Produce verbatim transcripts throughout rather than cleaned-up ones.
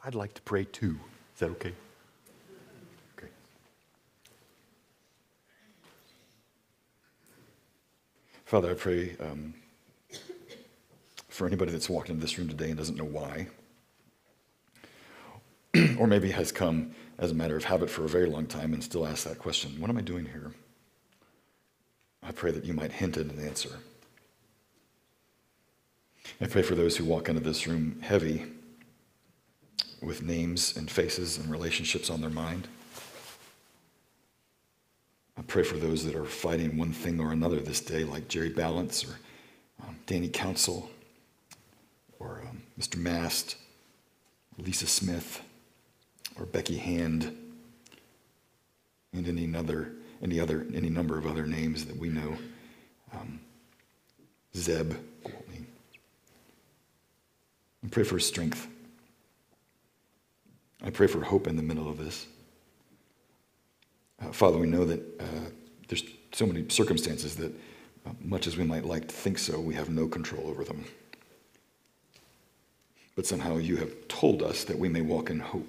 I'd like to pray too. Is that okay? Okay. Father, I pray um, for anybody that's walked into this room today and doesn't know why, or maybe has come as a matter of habit for a very long time and still asks that question, what am I doing here? I pray that you might hint at an answer. I pray for those who walk into this room heavy with names and faces and relationships on their mind. I pray for those that are fighting one thing or another this day, like Jerry Balance or um, Danny Council or um, Mister Mast, Lisa Smith, or Becky Hand, and any other, any other, any number of other names that we know. Um, Zeb. I pray for strength. I pray for hope in the middle of this. Uh, Father, we know that uh, there's so many circumstances that, uh, much as we might like to think so, we have no control over them. But somehow you have told us that we may walk in hope.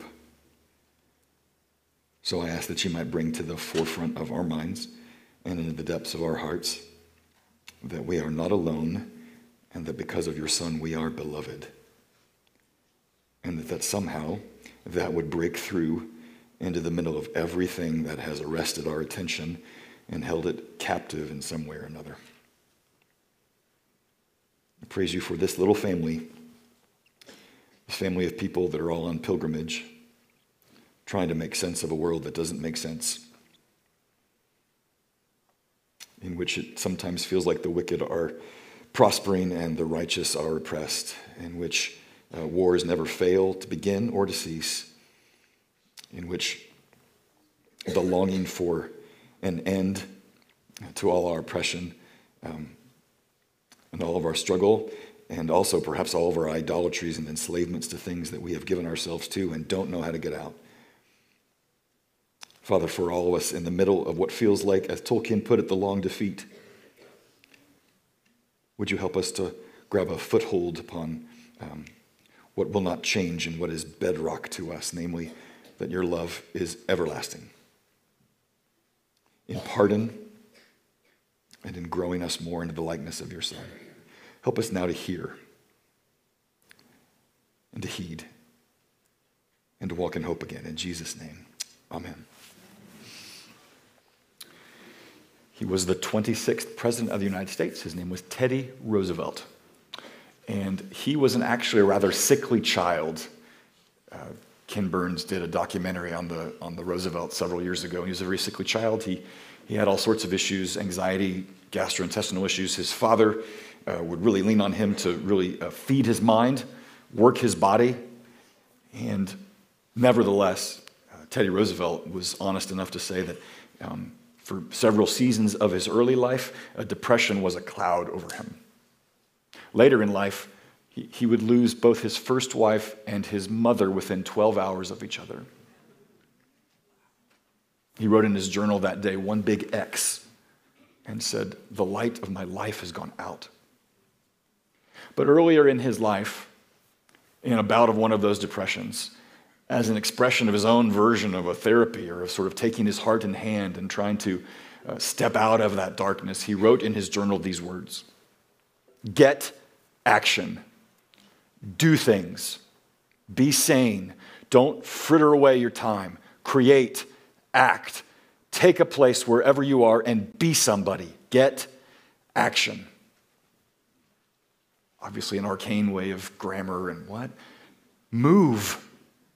So I ask that you might bring to the forefront of our minds and into the depths of our hearts that we are not alone and that because of your Son we are beloved. And that, that somehow that would break through into the middle of everything that has arrested our attention and held it captive in some way or another. I praise you for this little family, this family of people that are all on pilgrimage, trying to make sense of a world that doesn't make sense, in which it sometimes feels like the wicked are prospering and the righteous are oppressed, in which uh, wars never fail to begin or to cease, in which the longing for an end to all our oppression um, and all of our struggle, and also perhaps all of our idolatries and enslavements to things that we have given ourselves to and don't know how to get out. Father, for all of us in the middle of what feels like, as Tolkien put it, the long defeat, would you help us to grab a foothold upon um, what will not change and what is bedrock to us, namely that your love is everlasting. In pardon and in growing us more into the likeness of your Son. Help us now to hear and to heed and to walk in hope again. In Jesus' name, amen. He was the twenty-sixth president of the United States. His name was Teddy Roosevelt. And he was an actually a rather sickly child. Uh, Ken Burns did a documentary on the on the Roosevelt several years ago. He was a very sickly child. He he had all sorts of issues, anxiety, gastrointestinal issues. His father uh, would really lean on him to really uh, feed his mind, work his body. And nevertheless, uh, Teddy Roosevelt was honest enough to say that um, for several seasons of his early life, a depression was a cloud over him. Later in life, he, he would lose both his first wife and his mother within twelve hours of each other. He wrote in his journal that day one big X and said, "The light of my life has gone out." But earlier in his life, in a bout of one of those depressions, as an expression of his own version of a therapy or of sort of taking his heart in hand and trying to uh, step out of that darkness, he wrote in his journal these words: "Get action. Do things. Be sane. Don't fritter away your time. Create. Act. Take a place wherever you are and be somebody. Get action." Obviously an arcane way of grammar and what? Move.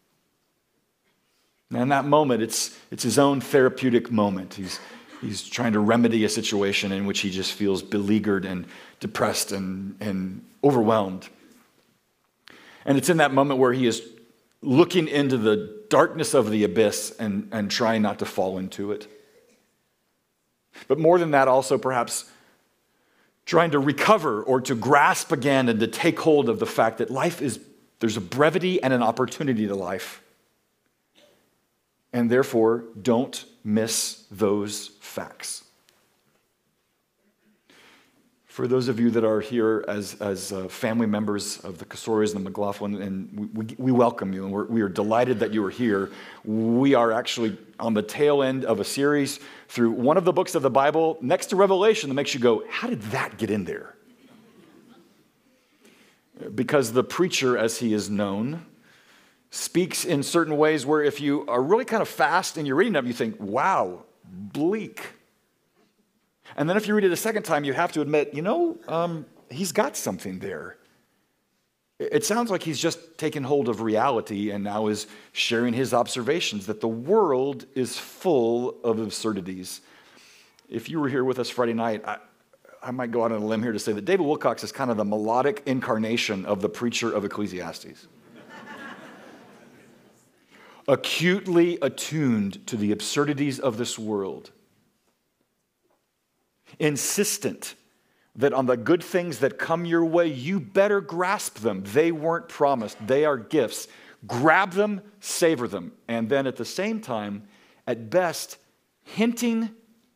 And in that moment, it's it's his own therapeutic moment. He's he's trying to remedy a situation in which he just feels beleaguered and depressed and, and overwhelmed. And it's in that moment where he is looking into the darkness of the abyss and, and trying not to fall into it. But more than that, also perhaps trying to recover or to grasp again and to take hold of the fact that life is, there's a brevity and an opportunity to life. And therefore, don't miss those facts. For those of you that are here as, as uh, family members of the Casoras and the McLaughlin, and we, we, we welcome you, and we're, we are delighted that you are here. We are actually on the tail end of a series through one of the books of the Bible next to Revelation that makes you go, how did that get in there? Because the preacher, as he is known, speaks in certain ways where if you are really kind of fast and you're reading them, you think, wow, bleak. And then if you read it a second time, you have to admit, you know, um, he's got something there. It sounds like he's just taken hold of reality and now is sharing his observations that the world is full of absurdities. If you were here with us Friday night, I, I might go out on a limb here to say that David Wilcox is kind of the melodic incarnation of the preacher of Ecclesiastes. Acutely attuned to the absurdities of this world. Insistent that on the good things that come your way, you better grasp them. They weren't promised. They are gifts. Grab them, savor them. And then at the same time, at best, hinting,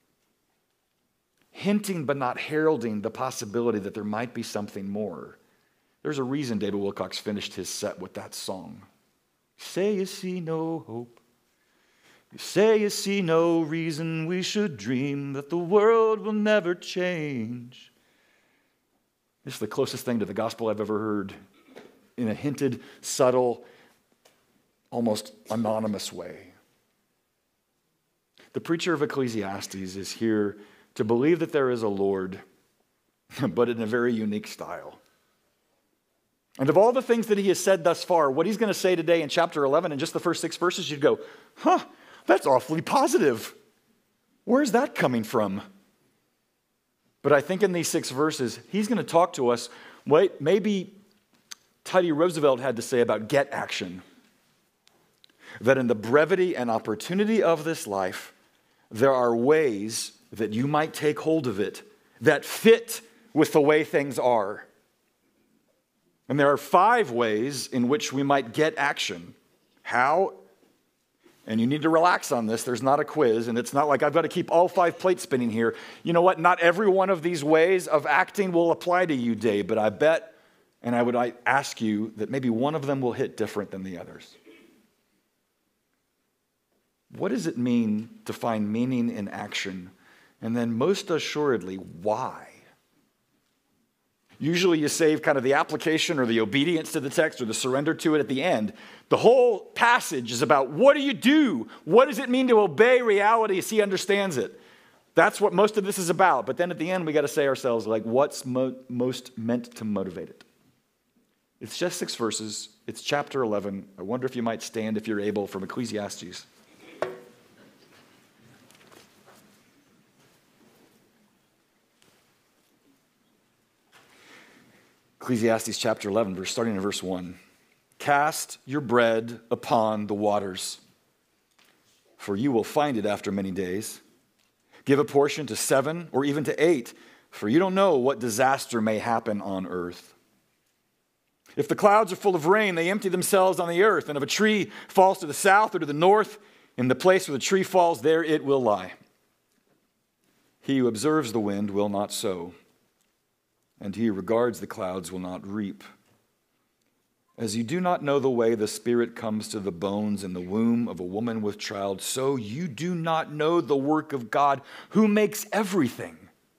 hinting but not heralding the possibility that there might be something more. There's a reason David Wilcox finished his set with that song. Say you see no hope. You say you see no reason we should dream that the world will never change. This is the closest thing to the gospel I've ever heard in a hinted, subtle, almost anonymous way. The preacher of Ecclesiastes is here to believe that there is a Lord, but in a very unique style. And of all the things that he has said thus far, what he's going to say today in chapter eleven, in just the first six verses, you'd go, huh, that's awfully positive. Where's that coming from? But I think in these six verses, he's going to talk to us what maybe Teddy Roosevelt had to say about get action. That in the brevity and opportunity of this life, there are ways that you might take hold of it that fit with the way things are. And there are five ways in which we might get action. How? And you need to relax on this. There's not a quiz, and it's not like I've got to keep all five plates spinning here. You know what? Not every one of these ways of acting will apply to you, Dave, but I bet, and I would ask you, that maybe one of them will hit different than the others. What does it mean to find meaning in action? And then most assuredly, why? Usually you save kind of the application or the obedience to the text or the surrender to it at the end. The whole passage is about what do you do? What does it mean to obey reality as he understands it? That's what most of this is about. But then at the end, we got to say ourselves, like, what's mo- most meant to motivate it? It's just six verses. It's chapter eleven. I wonder if you might stand, if you're able, from Ecclesiastes. Ecclesiastes chapter eleven, verse, starting in verse one. Cast your bread upon the waters, for you will find it after many days. Give a portion to seven or even to eight, for you don't know what disaster may happen on earth. If the clouds are full of rain, they empty themselves on the earth, and if a tree falls to the south or to the north, in the place where the tree falls, there it will lie. He who observes the wind will not sow, and he who regards the clouds will not reap. As you do not know the way the Spirit comes to the bones in the womb of a woman with child, so you do not know the work of God who makes everything.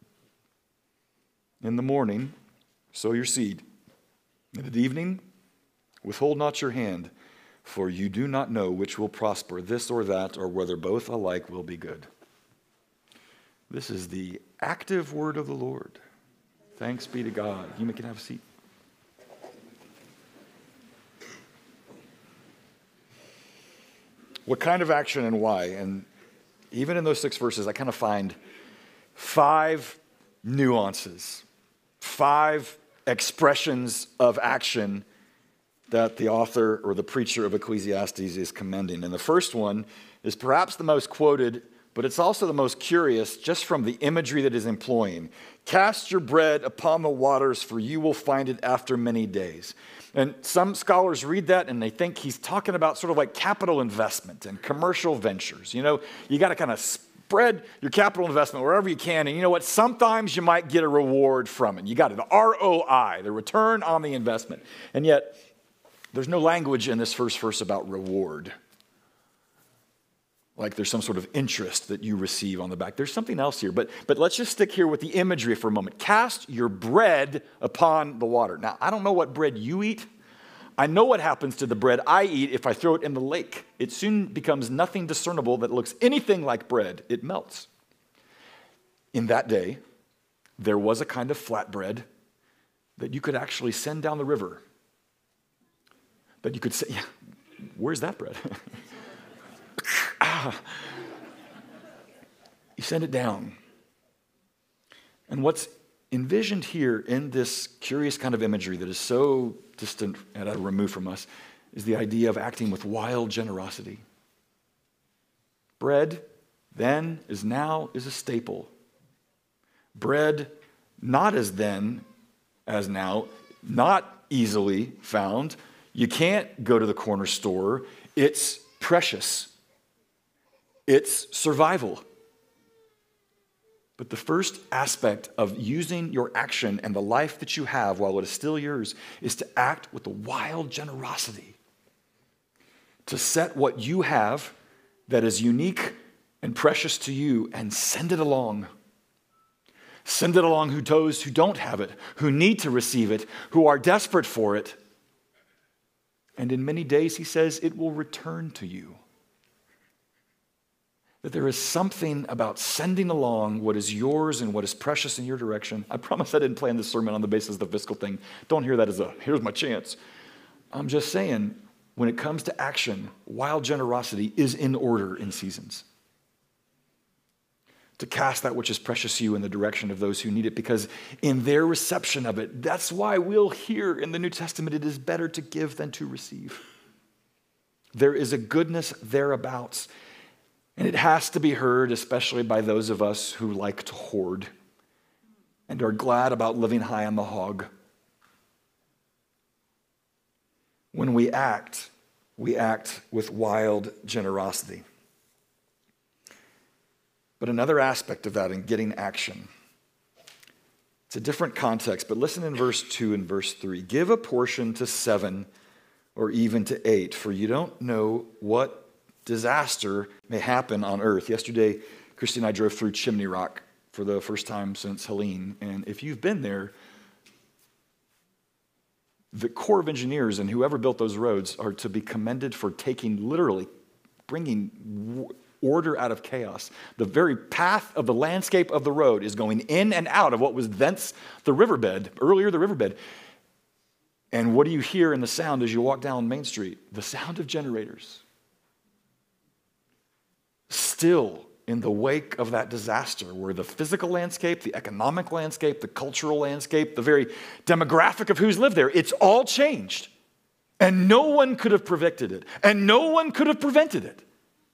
In the morning, sow your seed, and at evening, withhold not your hand, for you do not know which will prosper, this or that, or whether both alike will be good. This is the active word of the Lord. Thanks be to God. You can have a seat. What kind of action and why? And even in those six verses, I kind of find five nuances, five expressions of action that the author or the preacher of Ecclesiastes is commending. And the first one is perhaps the most quoted, but it's also the most curious just from the imagery that is employing. Cast your bread upon the waters, for you will find it after many days. And some scholars read that and they think he's talking about sort of like capital investment and commercial ventures. You know, you got to kind of spread your capital investment wherever you can. And you know what? Sometimes you might get a reward from it. You got it, the R O I, the return on the investment. And yet, there's no language in this first verse about reward. Like there's some sort of interest that you receive on the back. There's something else here, but, but let's just stick here with the imagery for a moment. Cast your bread upon the water. Now, I don't know what bread you eat. I know what happens to the bread I eat if I throw it in the lake. It soon becomes nothing discernible that looks anything like bread. It melts. In that day, there was a kind of flatbread that you could actually send down the river. That you could say, yeah, where's that bread? ah. You send it down. And what's envisioned here in this curious kind of imagery that is so distant and at a remove from us is the idea of acting with wild generosity. Bread then is now is a staple. Bread not as then as now, not easily found. You can't go to the corner store. It's precious. It's survival. But the first aspect of using your action and the life that you have while it is still yours is to act with a wild generosity. To set what you have that is unique and precious to you and send it along. Send it along to those who don't have it, who need to receive it, who are desperate for it. And in many days, he says, it will return to you. That there is something about sending along what is yours and what is precious in your direction. I promise I didn't plan this sermon on the basis of the fiscal thing. Don't hear that as a, here's my chance. I'm just saying, when it comes to action, wild generosity is in order in seasons. To cast that which is precious to you in the direction of those who need it, because in their reception of it, that's why we'll hear in the New Testament, it is better to give than to receive. There is a goodness thereabouts. And it has to be heard, especially by those of us who like to hoard and are glad about living high on the hog. When we act, we act with wild generosity. But another aspect of that in getting action, it's a different context, but listen in verse two and verse three. Give a portion to seven or even to eight, for you don't know what disaster may happen on earth. Yesterday, Christy and I drove through Chimney Rock for the first time since Helene. And if you've been there, the Corps of Engineers and whoever built those roads are to be commended for taking, literally, bringing order out of chaos. The very path of the landscape of the road is going in and out of what was thence the riverbed, earlier the riverbed. And what do you hear in the sound as you walk down Main Street? The sound of generators. Still in the wake of that disaster, where the physical landscape, the economic landscape, the cultural landscape, the very demographic of who's lived there, it's all changed. And no one could have predicted it. And no one could have prevented it.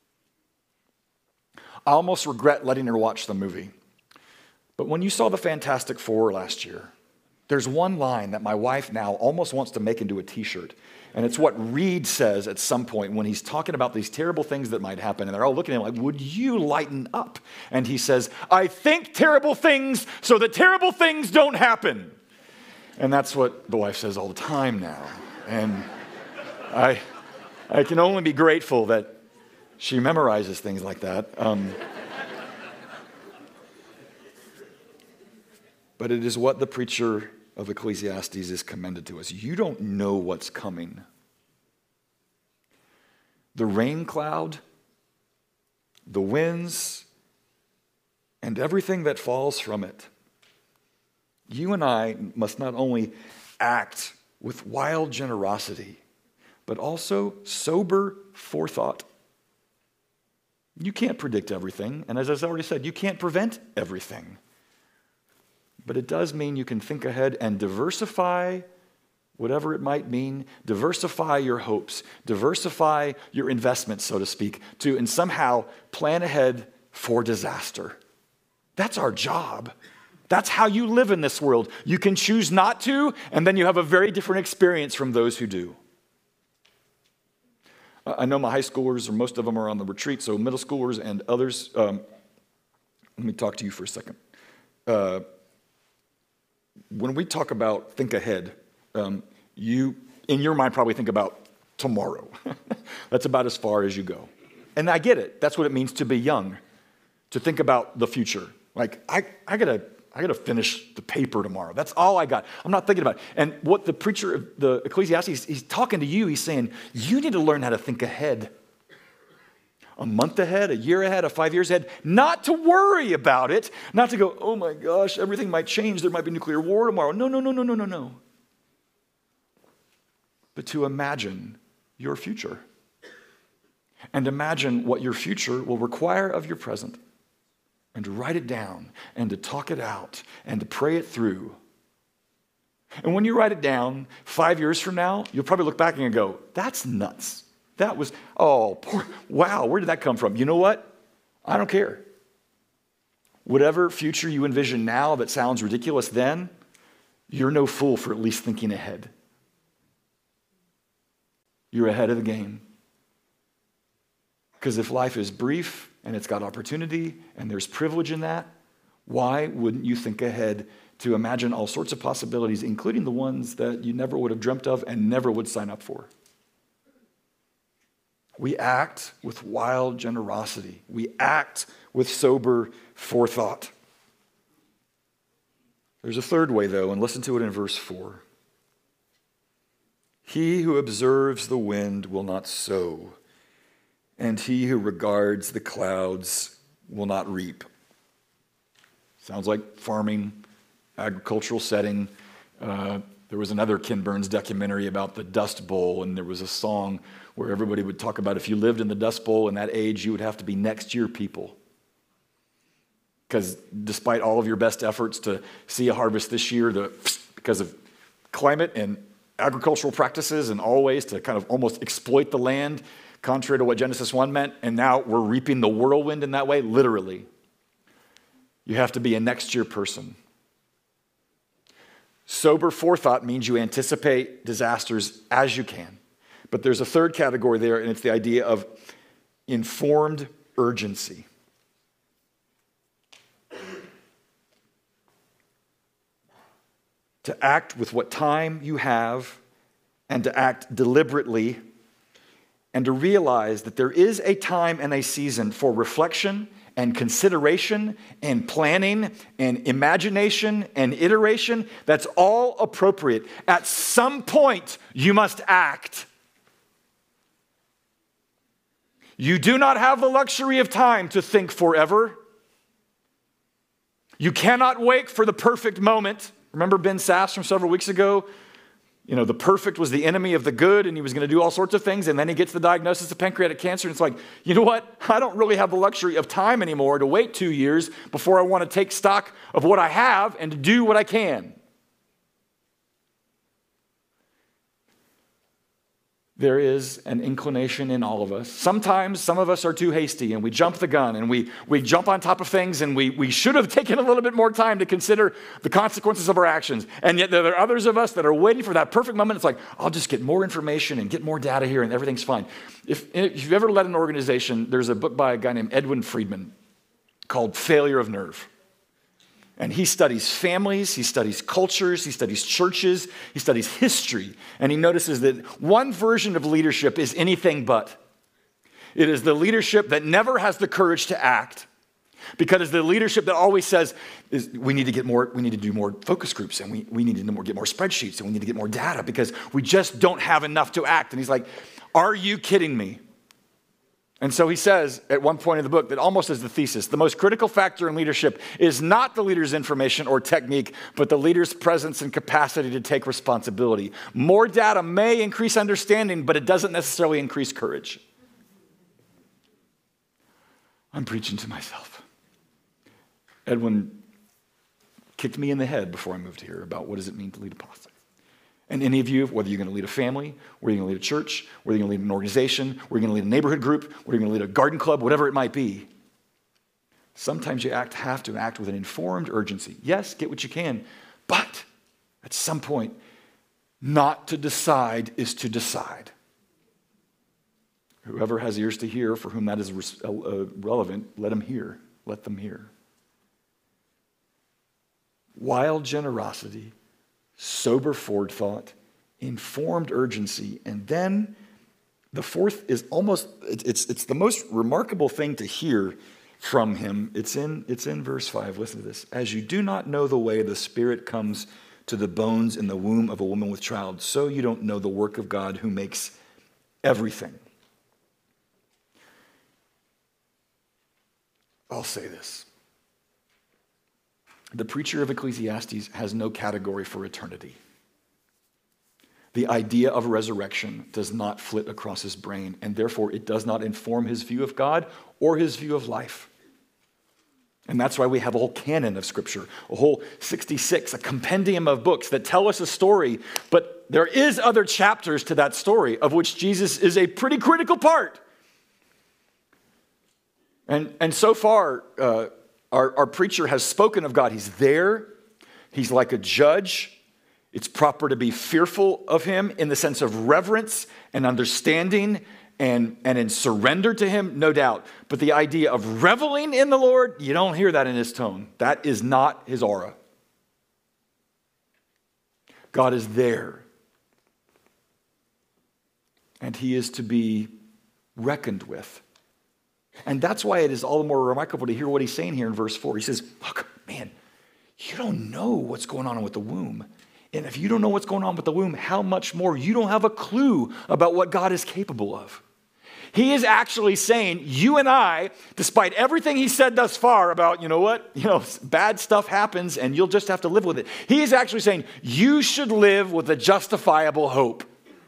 I almost regret letting her watch the movie. But when you saw the Fantastic Four last year, there's one line that my wife now almost wants to make into a t-shirt. And it's what Reed says at some point when he's talking about these terrible things that might happen. And they're all looking at him like, would you lighten up? And he says, I think terrible things so that terrible things don't happen. And that's what the wife says all the time now. And I, I can only be grateful that she memorizes things like that. Um, but it is what the preacher of Ecclesiastes is commended to us. You don't know what's coming. The rain cloud, the winds, and everything that falls from it. You and I must not only act with wild generosity, but also sober forethought. You can't predict everything, and as I've already said, you can't prevent everything. But it does mean you can think ahead and diversify whatever it might mean. Diversify your hopes. Diversify your investments, so to speak, to and somehow plan ahead for disaster. That's our job. That's how you live in this world. You can choose not to, and then you have a very different experience from those who do. I know my high schoolers, or most of them are on the retreat, so middle schoolers and others, um, let me talk to you for a second. Uh, when we talk about think ahead, um, you, in your mind, probably think about tomorrow. That's about as far as you go. And I get it. That's what it means to be young, to think about the future. Like, I, I gotta, I gotta finish the paper tomorrow. That's all I got. I'm not thinking about it. And what the preacher, the Ecclesiastes, he's talking to you. He's saying, you need to learn how to think ahead. A month ahead, a year ahead, a five years ahead, not to worry about it, not to go, oh my gosh, everything might change. There might be nuclear war tomorrow. No, no, no, no, no, no, no. But to imagine your future and imagine what your future will require of your present and to write it down and to talk it out and to pray it through. And when you write it down five years from now, you'll probably look back and go, that's nuts. That was, oh, poor, wow, where did that come from? You know what? I don't care. Whatever future you envision now that sounds ridiculous then, you're no fool for at least thinking ahead. You're ahead of the game. Because if life is brief and it's got opportunity and there's privilege in that, why wouldn't you think ahead to imagine all sorts of possibilities, including the ones that you never would have dreamt of and never would sign up for? We act with wild generosity. We act with sober forethought. There's a third way, though, and listen to it in verse four. He who observes the wind will not sow, and he who regards the clouds will not reap. Sounds like farming, agricultural setting. Uh, there was another Ken Burns documentary about the Dust Bowl, and there was a song where everybody would talk about if you lived in the Dust Bowl in that age, you would have to be next year people. Because despite all of your best efforts to see a harvest this year, the, because of climate and agricultural practices and all ways to kind of almost exploit the land, contrary to what Genesis one meant, and now we're reaping the whirlwind in that way, literally. You have to be a next year person. Sober forethought means you anticipate disasters as you can. But there's a third category there, and it's the idea of informed urgency. To act with what time you have, and to act deliberately, and to realize that there is a time and a season for reflection and consideration and planning and imagination and iteration. That's all appropriate. At some point, you must act. You do not have the luxury of time to think forever. You cannot wait for the perfect moment. Remember Ben Sass from several weeks ago? You know, the perfect was the enemy of the good, and he was going to do all sorts of things, and then he gets the diagnosis of pancreatic cancer, and it's like, you know what? I don't really have the luxury of time anymore to wait two years before I want to take stock of what I have and to do what I can. There is an inclination in all of us. Sometimes some of us are too hasty and we jump the gun and we, we jump on top of things, and we, we should have taken a little bit more time to consider the consequences of our actions. And yet there are others of us that are waiting for that perfect moment. It's like, I'll just get more information and get more data here and everything's fine. If, if you've ever led an organization, there's a book by a guy named Edwin Friedman called Failure of Nerve. And he studies families, he studies cultures, he studies churches, he studies history. And he notices that one version of leadership is anything but. It is the leadership that never has the courage to act, because it's the leadership that always says, is, we need to get more, we need to do more focus groups, and we, we need to more, get more spreadsheets, and we need to get more data because we just don't have enough to act. And he's like, are you kidding me? And so he says at one point in the book that almost as the thesis, the most critical factor in leadership is not the leader's information or technique, but the leader's presence and capacity to take responsibility. More data may increase understanding, but it doesn't necessarily increase courage. I'm preaching to myself. Edwin kicked me in the head before I moved here about what does it mean to lead a pastor. And any of you, whether you're going to lead a family, whether you're going to lead a church, whether you're going to lead an organization, whether you're going to lead a neighborhood group, whether you're going to lead a garden club, whatever it might be, sometimes you act, have to act with an informed urgency. Yes, get what you can, but at some point, not to decide is to decide. Whoever has ears to hear, for whom that is relevant, let them hear. Let them hear. wild generosity, sober forethought, informed urgency, and then the fourth is almost, it's, it's the most remarkable thing to hear from him. It's in, it's in verse five. Listen to this. As you do not know the way the Spirit comes to the bones in the womb of a woman with child, so you don't know the work of God who makes everything. I'll say this. The preacher of Ecclesiastes has no category for eternity. The idea of resurrection does not flit across his brain, and therefore it does not inform his view of God or his view of life. And that's why we have a whole canon of Scripture, a whole sixty-six, a compendium of books that tell us a story, but there is other chapters to that story of which Jesus is a pretty critical part. And, and so far, uh, our, our preacher has spoken of God. He's there. He's like a judge. It's proper to be fearful of him in the sense of reverence and understanding and, and in surrender to him, no doubt. But the idea of reveling in the Lord, you don't hear that in his tone. That is not his aura. God is there. And he is to be reckoned with. And that's why it is all the more remarkable to hear what he's saying here in verse four. He says, look, man, you don't know what's going on with the womb. And if you don't know what's going on with the womb, how much more? You don't have a clue about what God is capable of. He is actually saying, you and I, despite everything he said thus far about, you know what, you know, bad stuff happens and you'll just have to live with it. He is actually saying, you should live with a justifiable hope.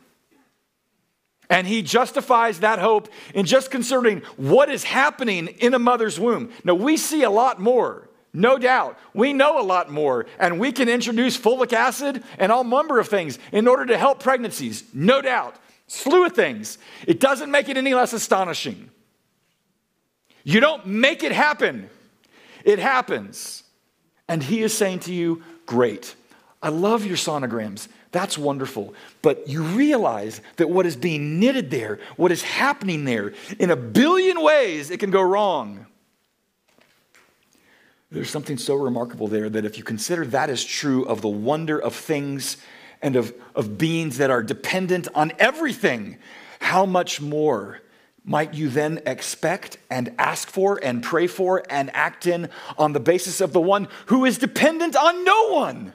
And he justifies that hope in just concerning what is happening in a mother's womb. Now, we see a lot more, no doubt. We know a lot more, and we can introduce folic acid and all number of things in order to help pregnancies, no doubt. Slew of things. It doesn't make it any less astonishing. You don't make it happen. It happens. And he is saying to you, great. I love your sonograms. That's wonderful. But you realize that what is being knitted there, what is happening there, in a billion ways it can go wrong. There's something so remarkable there that if you consider that is true of the wonder of things and of, of beings that are dependent on everything, how much more might you then expect and ask for and pray for and act in on the basis of the one who is dependent on no one?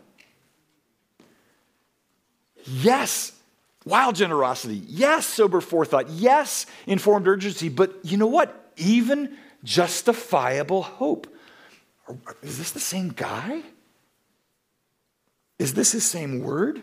Yes, wild generosity. Yes, sober forethought. Yes, informed urgency. But you know what? Even justifiable hope. Is this the same guy? Is this his same word?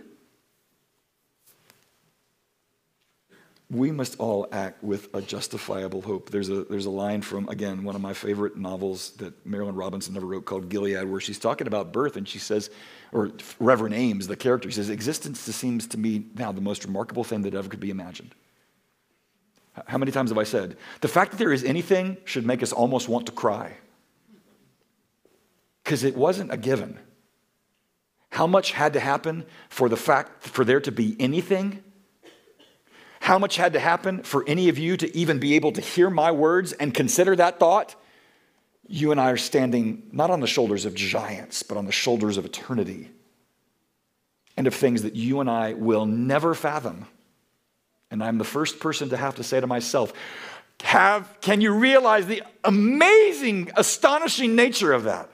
We must all act with a justifiable hope. There's a, there's a line from, again, one of my favorite novels that Marilyn Robinson never wrote called Gilead, where she's talking about birth, and she says, or Reverend Ames, the character, he says, existence seems to me now the most remarkable thing that ever could be imagined. How many times have I said, the fact that there is anything should make us almost want to cry? Because it wasn't a given. How much had to happen for the fact, for there to be anything? How much had to happen for any of you to even be able to hear my words and consider that thought? You and I are standing not on the shoulders of giants, but on the shoulders of eternity and of things that you and I will never fathom. And I'm the first person to have to say to myself, have, can you realize the amazing, astonishing nature of that?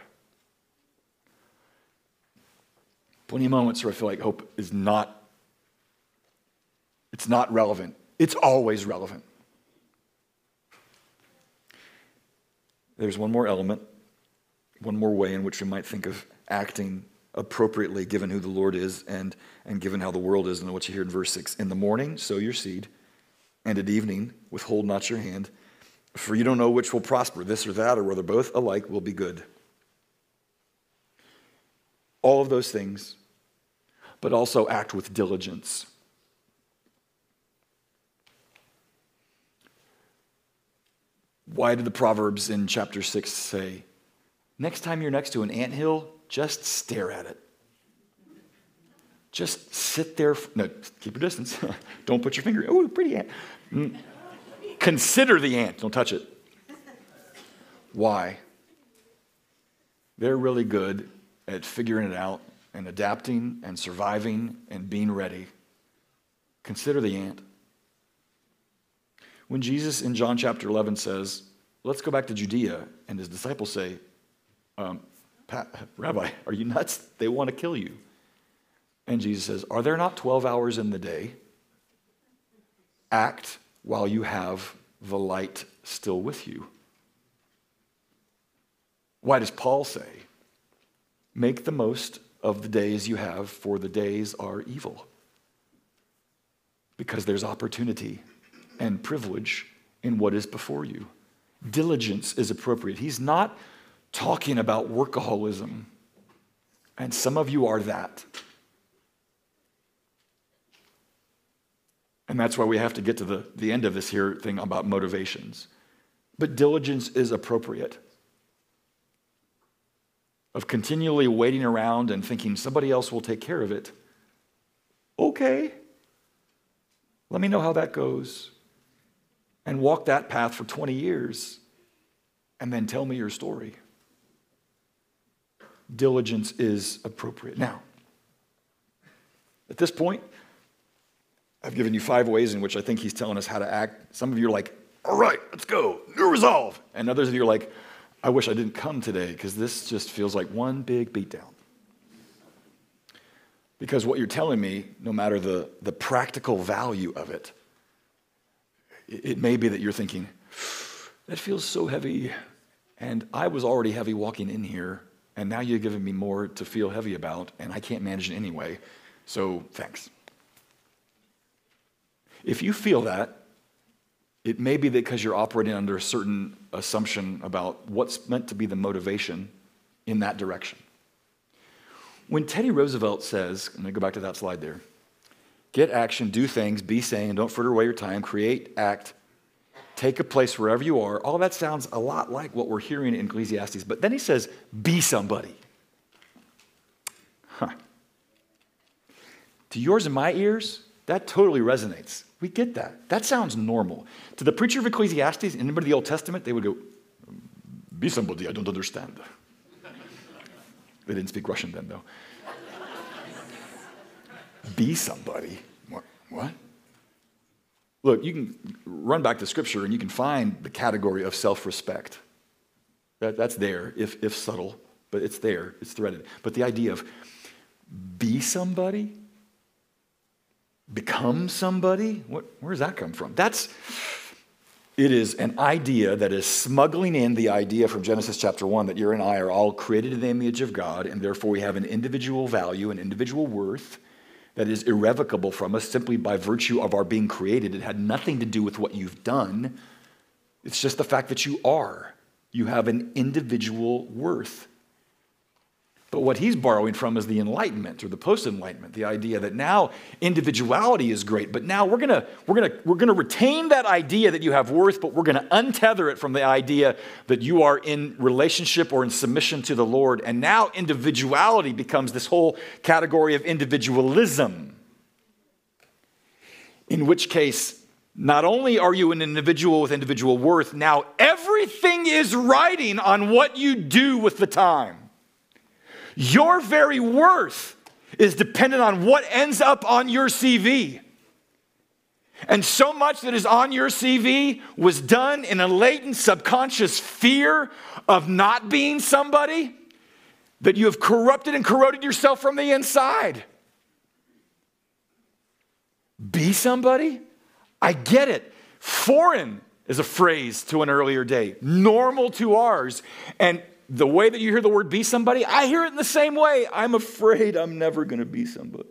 Plenty of moments where I feel like hope is not It's not relevant. It's always relevant. There's one more element, one more way in which we might think of acting appropriately given who the Lord is and, and given how the world is, and what you hear in verse six. In the morning, sow your seed, and at evening, withhold not your hand, for you don't know which will prosper, this or that, or whether both alike will be good. All of those things, but also act with diligence. Why did the Proverbs in chapter six say, next time you're next to an anthill, just stare at it. Just sit there. No, keep your distance. Don't put your finger. Oh, pretty ant. Consider the ant. Don't touch it. Why? They're really good at figuring it out and adapting and surviving and being ready, consider the ant. When Jesus in John chapter eleven says, let's go back to Judea, and his disciples say, um, Rabbi, are you nuts? They want to kill you. And Jesus says, are there not twelve hours in the day? Act while you have the light still with you. Why does Paul say, make the most of the days you have, for the days are evil? Because there's opportunity and privilege in what is before you. Diligence is appropriate. He's not talking about workaholism, and some of you are that. And that's why we have to get to the, the end of this here thing about motivations. But diligence is appropriate. Of continually waiting around and thinking somebody else will take care of it. Okay. Let me know how that goes. And walk that path for twenty years. And then tell me your story. Diligence is appropriate. Now, at this point, I've given you five ways in which I think he's telling us how to act. Some of you are like, all right, let's go, new resolve. And others of you are like, I wish I didn't come today because this just feels like one big beatdown. Because what you're telling me, no matter the, the practical value of it, it, it may be that you're thinking, that feels so heavy, and I was already heavy walking in here, and now you're giving me more to feel heavy about, and I can't manage it anyway, so thanks. If you feel that, it may be that because you're operating under a certain assumption about what's meant to be the motivation in that direction. When Teddy Roosevelt says, I'm going to go back to that slide there, get action, do things, be saying, and don't fritter away your time, create, act, take a place wherever you are, all that sounds a lot like what we're hearing in Ecclesiastes. But then he says, be somebody. Huh. To yours and my ears, that totally resonates. We get that. That sounds normal. To the preacher of Ecclesiastes, and remember the Old Testament, they would go, be somebody, I don't understand. They didn't speak Russian then, though. Be somebody? What? What? Look, you can run back to Scripture and you can find the category of self-respect. That, that's there, if, if subtle, but it's there, it's threaded. But the idea of be somebody, become somebody, what, where does that come from? That's, it is an idea that is smuggling in the idea from Genesis chapter one that you and I are all created in the image of God, and therefore we have an individual value, an individual worth that is irrevocable from us simply by virtue of our being created. It had nothing to do with what you've done. It's just the fact that you are. You have an individual worth. But what he's borrowing from is the Enlightenment or the post-Enlightenment, the idea that now individuality is great, but now we're gonna we're gonna we're gonna retain that idea that you have worth, but we're gonna untether it from the idea that you are in relationship or in submission to the Lord. And now individuality becomes this whole category of individualism. In which case, not only are you an individual with individual worth, now everything is riding on what you do with the time. Your very worth is dependent on what ends up on your C V. And so much that is on your C V was done in a latent subconscious fear of not being somebody that you have corrupted and corroded yourself from the inside. Be somebody? I get it. Foreign is a phrase to an earlier day, normal to ours. And the way that you hear the word be somebody, I hear it in the same way. I'm afraid I'm never going to be somebody.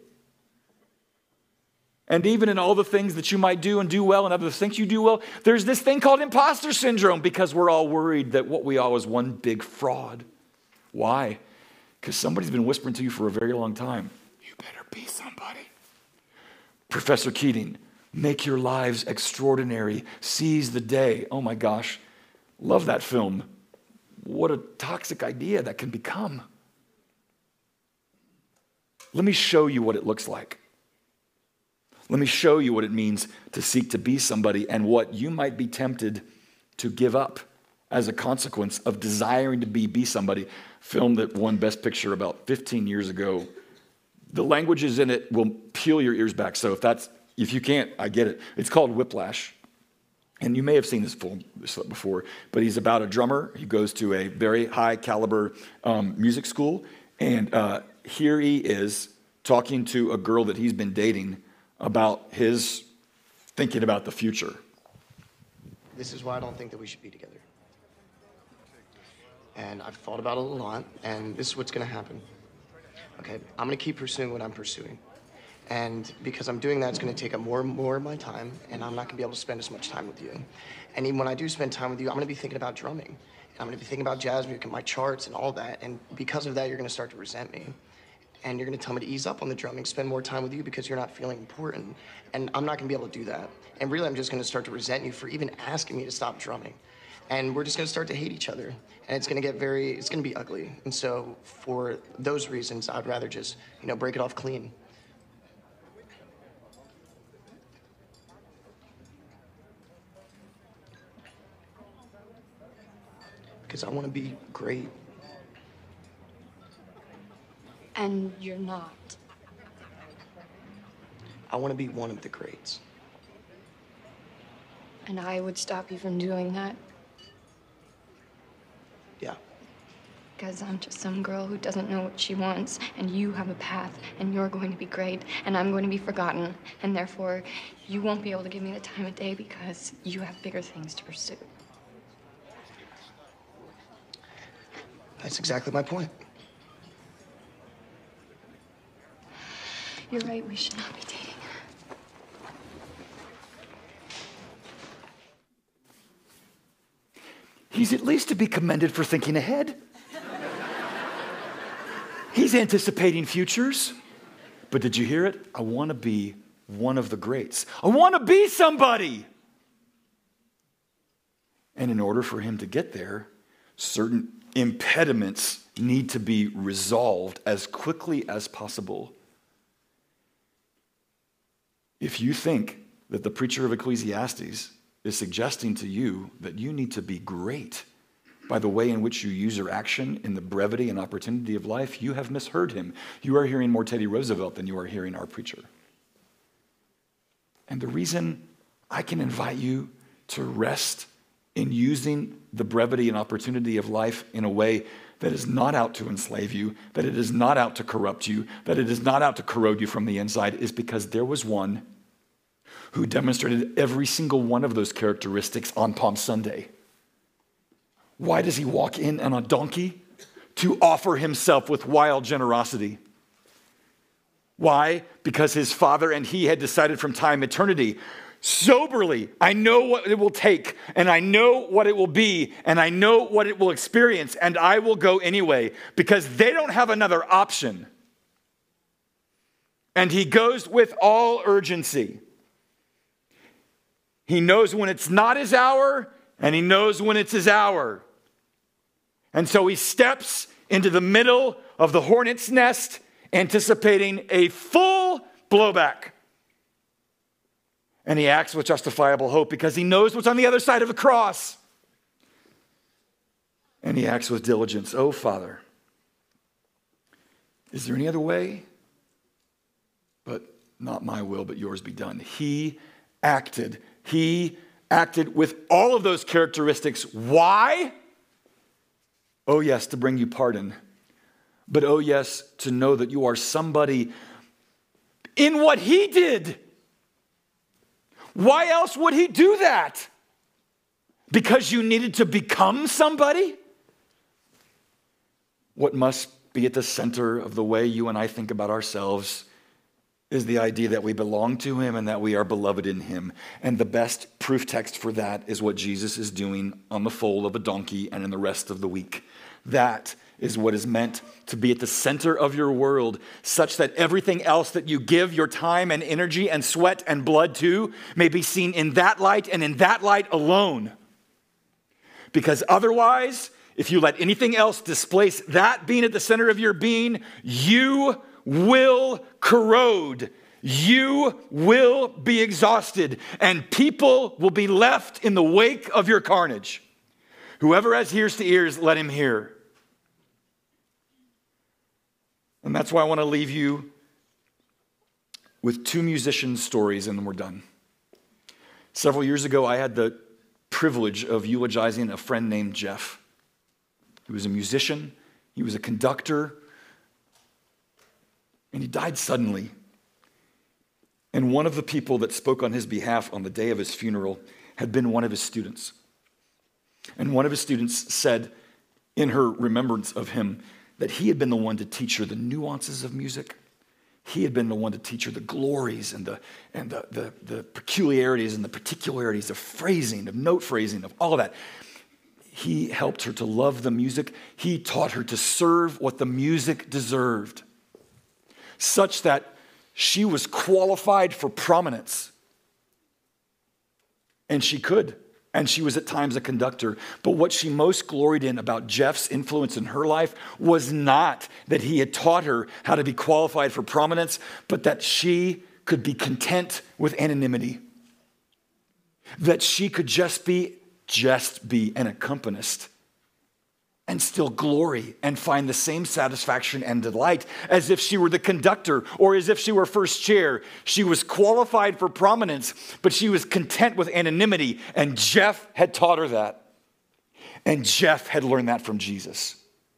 And even in all the things that you might do and do well and other things you do well, there's this thing called imposter syndrome because we're all worried that what we are is one big fraud. Why? Because somebody's been whispering to you for a very long time, you better be somebody. Professor Keating, make your lives extraordinary. Seize the day. Oh my gosh, love that film. What a toxic idea that can become. Let me show you what it looks like. Let me show you what it means to seek to be somebody and what you might be tempted to give up as a consequence of desiring to be, be somebody. Film that won Best Picture about fifteen years ago. The languages in it will peel your ears back. So if that's, if you can't, I get it. It's called Whiplash. And you may have seen this film before, but he's about a drummer. He goes to a very high caliber um, music school. And uh, here he is talking to a girl that he's been dating about his thinking about the future. This is why I don't think that we should be together. And I've thought about it a lot, and this is what's gonna happen. Okay, I'm gonna keep pursuing what I'm pursuing. And because I'm doing that, it's gonna take up more and more of my time, and I'm not gonna be able to spend as much time with you. And even when I do spend time with you, I'm gonna be thinking about drumming. And I'm gonna be thinking about jazz music and my charts and all that. And because of that, you're gonna start to resent me. And you're gonna tell me to ease up on the drumming, spend more time with you because you're not feeling important. And I'm not gonna be able to do that. And really, I'm just gonna start to resent you for even asking me to stop drumming. And we're just gonna start to hate each other. And it's gonna get very, it's gonna be ugly. And so for those reasons, I'd rather just, you know, break it off clean. Because I wanna be great. And you're not. I wanna be one of the greats. And I would stop you from doing that. Yeah. Because I'm just some girl who doesn't know what she wants, and you have a path, and you're going to be great, and I'm going to be forgotten, and therefore you won't be able to give me the time of day because you have bigger things to pursue. That's exactly my point. You're right, we should not be dating. He's at least to be commended for thinking ahead. He's anticipating futures. But did you hear it? I want to be one of the greats. I want to be somebody. And in order for him to get there, certain impediments need to be resolved as quickly as possible. If you think that the preacher of Ecclesiastes is suggesting to you that you need to be great by the way in which you use your action in the brevity and opportunity of life, you have misheard him. You are hearing more Teddy Roosevelt than you are hearing our preacher. And the reason I can invite you to rest in using the brevity and opportunity of life in a way that is not out to enslave you, that it is not out to corrupt you, that it is not out to corrode you from the inside, is because there was one who demonstrated every single one of those characteristics on Palm Sunday. Why does he walk in on a donkey? To offer himself with wild generosity. Why? Because his father and he had decided from time eternity, soberly, I know what it will take, and I know what it will be, and I know what it will experience, and I will go anyway, because they don't have another option. And he goes with all urgency. He knows when it's not his hour, and he knows when it's his hour. And so he steps into the middle of the hornet's nest, anticipating a full blowback. And he acts with justifiable hope because he knows what's on the other side of the cross. And he acts with diligence. Oh, Father, is there any other way? But not my will, but yours be done. He acted. He acted with all of those characteristics. Why? Oh, yes, to bring you pardon. But oh, yes, to know that you are somebody in what he did. Why else would he do that? Because you needed to become somebody? What must be at the center of the way you and I think about ourselves is the idea that we belong to him and that we are beloved in him. And the best proof text for that is what Jesus is doing on the foal of a donkey and in the rest of the week. That is what is meant to be at the center of your world, such that everything else that you give your time and energy and sweat and blood to may be seen in that light and in that light alone. Because otherwise, if you let anything else displace that being at the center of your being, you will corrode. You will be exhausted, and people will be left in the wake of your carnage. Whoever has ears to ears, let him hear. And that's why I want to leave you with two musicians' stories, and then we're done. Several years ago, I had the privilege of eulogizing a friend named Jeff. He was a musician, he was a conductor, and he died suddenly. And one of the people that spoke on his behalf on the day of his funeral had been one of his students. And one of his students said, in her remembrance of him, that he had been the one to teach her the nuances of music. He had been the one to teach her the glories and the and the, the, the peculiarities and the particularities of phrasing, of note phrasing, of all of that. He helped her to love the music. He taught her to serve what the music deserved, such that she was qualified for prominence. And she could. And she was at times a conductor. But what she most gloried in about Jeff's influence in her life was not that he had taught her how to be qualified for prominence, but that she could be content with anonymity. That she could just be, just be an accompanist and still glory and find the same satisfaction and delight as if she were the conductor or as if she were first chair. She was qualified for prominence, but she was content with anonymity, and Jeff had taught her that. And Jeff had learned that from Jesus.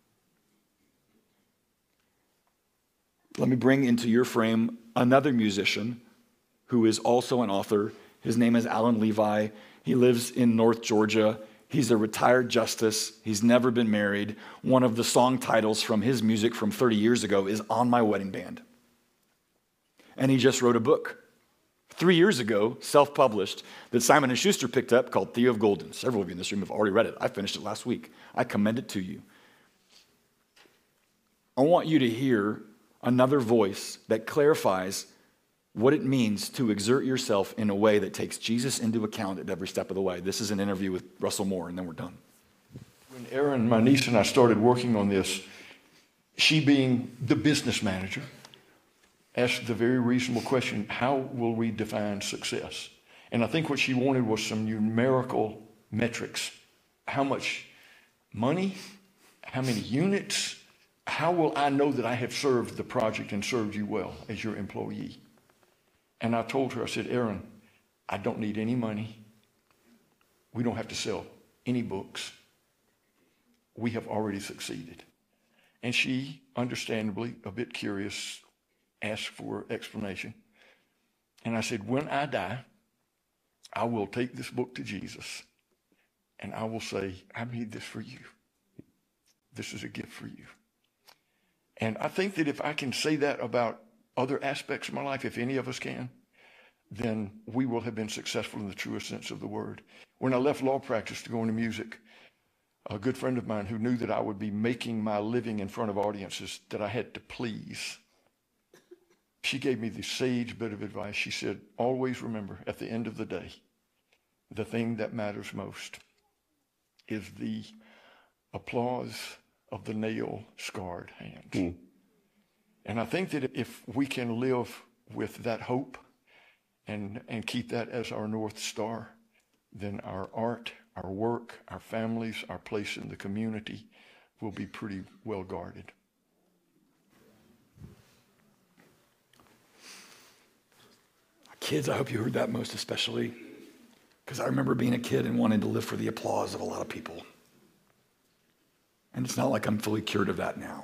Let me bring into your frame another musician who is also an author. His name is Alan Levi. He lives in North Georgia. He's a retired justice. He's never been married. One of the song titles from his music from thirty years ago is On My Wedding Band. And he just wrote a book three years ago, self-published, that Simon and Schuster picked up called Theo of Golden. Several of you in this room have already read it. I finished it last week. I commend it to you. I want you to hear another voice that clarifies what it means to exert yourself in a way that takes Jesus into account at every step of the way. This is an interview with Russell Moore, and then we're done. When Erin, my niece, and I started working on this, she being the business manager, asked the very reasonable question, how will we define success? And I think what she wanted was some numerical metrics. How much money? How many units? How will I know that I have served the project and served you well as your employee? And I told her, I said, Erin, I don't need any money. We don't have to sell any books. We have already succeeded. And she, understandably, a bit curious, asked for explanation. And I said, when I die, I will take this book to Jesus and I will say, I made this for you. This is a gift for you. And I think that if I can say that about other aspects of my life, if any of us can, then we will have been successful in the truest sense of the word. When I left law practice to go into music, a good friend of mine who knew that I would be making my living in front of audiences that I had to please, she gave me the sage bit of advice. She said, always remember, at the end of the day, the thing that matters most is the applause of the nail-scarred hands. Mm. And I think that if we can live with that hope and, and keep that as our North Star, then our art, our work, our families, our place in the community will be pretty well guarded. Kids, I hope you heard that most especially, because I remember being a kid and wanting to live for the applause of a lot of people. And it's not like I'm fully cured of that now.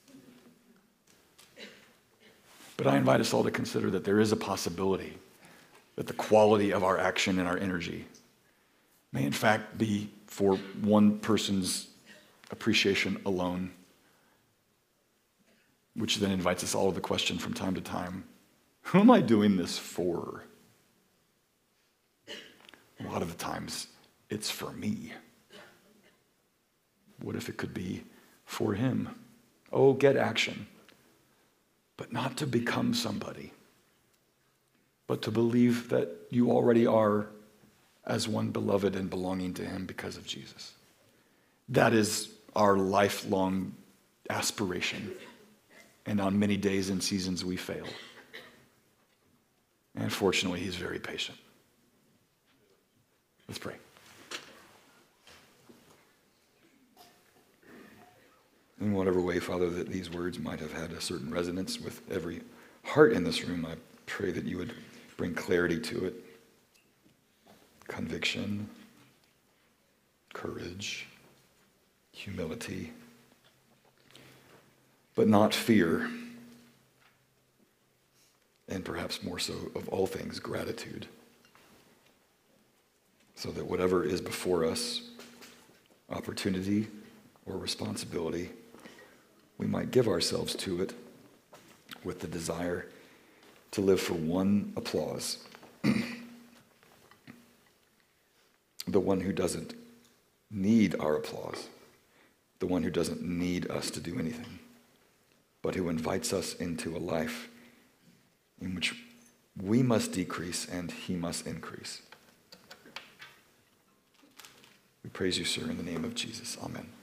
But I invite us all to consider that there is a possibility that the quality of our action and our energy may in fact be for one person's appreciation alone, which then invites us all to the question from time to time, who am I doing this for? A lot of the times, it's for me. What if it could be for him? Oh, get action. But not to become somebody, but to believe that you already are as one beloved and belonging to him because of Jesus. That is our lifelong aspiration. And on many days and seasons we fail. And fortunately, he's very patient. Let's pray. In whatever way, Father, that these words might have had a certain resonance with every heart in this room, I pray that you would bring clarity to it, conviction, courage, humility, but not fear, and perhaps more so of all things, gratitude, so that whatever is before us, opportunity or responsibility, we might give ourselves to it with the desire to live for one applause, the one who doesn't need our applause, the one who doesn't need us to do anything, but who invites us into a life in which we must decrease and he must increase. We praise you, sir, in the name of Jesus. Amen.